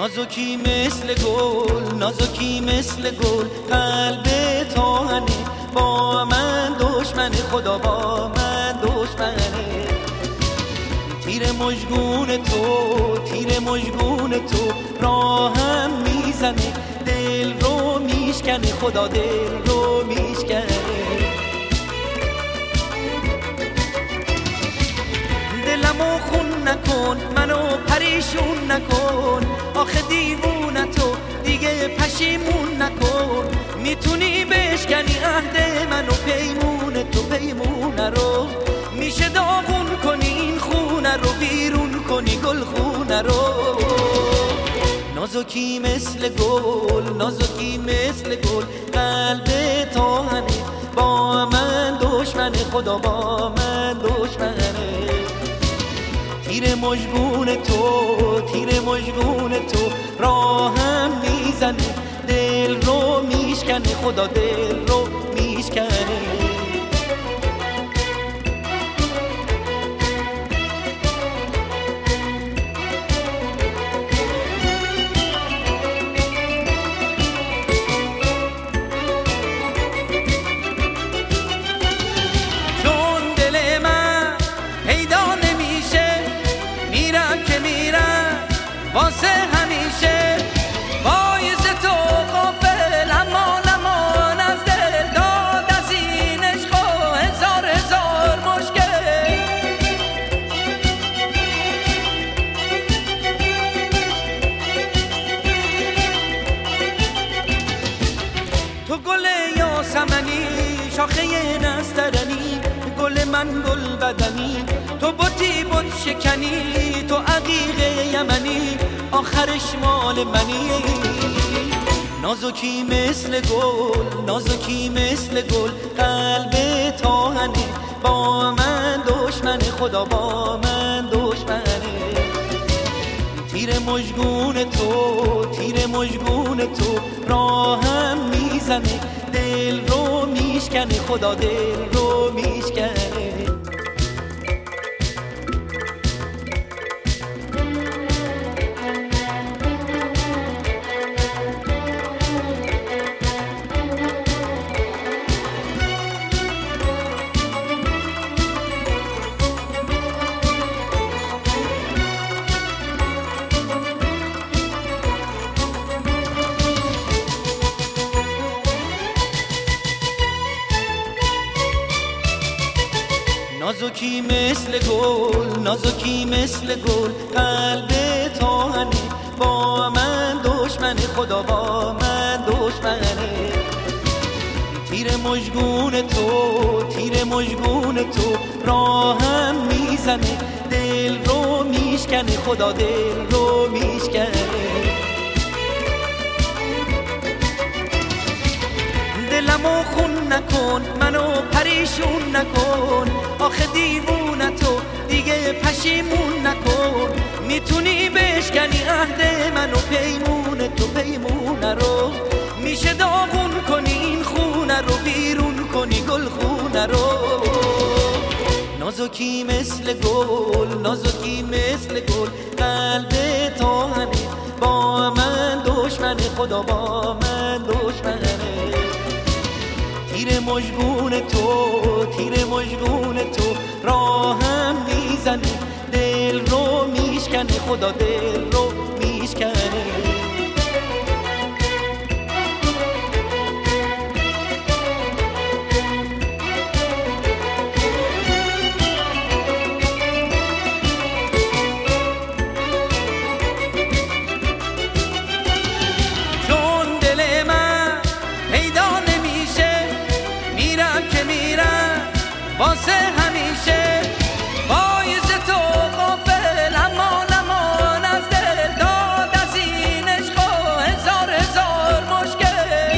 نازکی مثل گل، نازکی مثل گل، قلب تاهنه، با من دشمن، خدا با من دشمنه. تیر مژگون تو، تیر مژگون تو راهم میزنه، دل رو میشکنه، خدا دل رو میشکنه. دلمو خون نکن، منو پریشون نکن، آخه دیوونه تو دیگه پشیمون نکن. میتونی بشکنی عهد منو، پیمون تو پیمونه رو، میشه داغون کنی این خونه رو، بیرون کنی گل خونه رو. نازکی مثل گل، نازکی مثل گل، قلب تاهنه، با من دشمن، خدا با من دشمنه. تیر مژگون تو، تیر مژگون تو راهم میزنه، دل رو میشکنه، خدا دل رو میشکنه. واسه همیشه باعث تو غافل، اما نمان از دل داد از این عشق و هزار هزار مشکل. تو گل یاسمنی، شاخه نسترنی، گل من گل بدنی، تو بطی بط شکنی، تو عقیق یمنی، آخرش مال منی. نازکی مثل گل، نازکی مثل گل، قلب تاهنه، با من دشمن، خدا با من دشمنه. تیر مژگون تو، تیر مژگون تو راهم میزنه، دل رو میشکنه، خدا دل رو میشکنه. نازکی مثل گل، نازکی مثل گل، قلب تاهنه، با من دشمن، خدا با من دشمنه. تیر مژگون تو، تیر مژگون تو راهم میزنه، دل رو میشکنه، خدا دل رو میشکنه. دلمو خون نکن، منو پریشون نکن، آخه دیوونه تو دیگه پشیمون نکن. میتونی بشکنی عهد منو، پیمون تو پیمونه رو، میشه داغون کنی این خونه رو، بیرون کنی گل خونه رو. نازکی مثل گل، نازکی مثل گل، قلب تاهنه، با من دشمن، خدا با من دشمنه. تیر مژگون تو، تیر مژگون تو راهم میزنه، دل رو میشکنه، خدا دل رو میشکنه. چون دل من پیدا نمیشه، میرم که میرم واسه همیشه، باعث تو غافل، اما نمان از دل داد از این عشق و هزار هزار مشکل.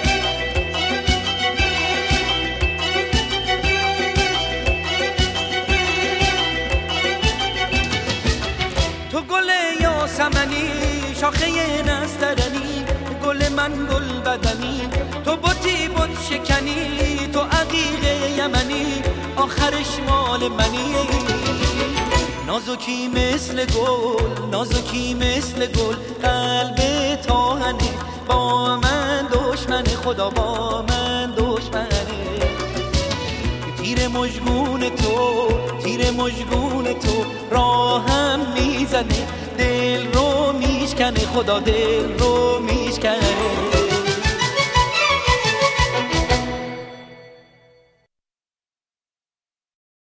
تو گل یاسمنی، شاخه نسترنی، گل من گل بدنی، تو بطی بط شکنی، تو عقیق یمنی، آخرش مال منی. نازکی مثل گل، نازکی مثل گل، قلب تاهنه، با من دشمن، خدا با من دشمنه. تیر مژگون تو، تیر مژگون تو راهم میزنه، دل رو میشکنه، خدا دل رو میشکنه.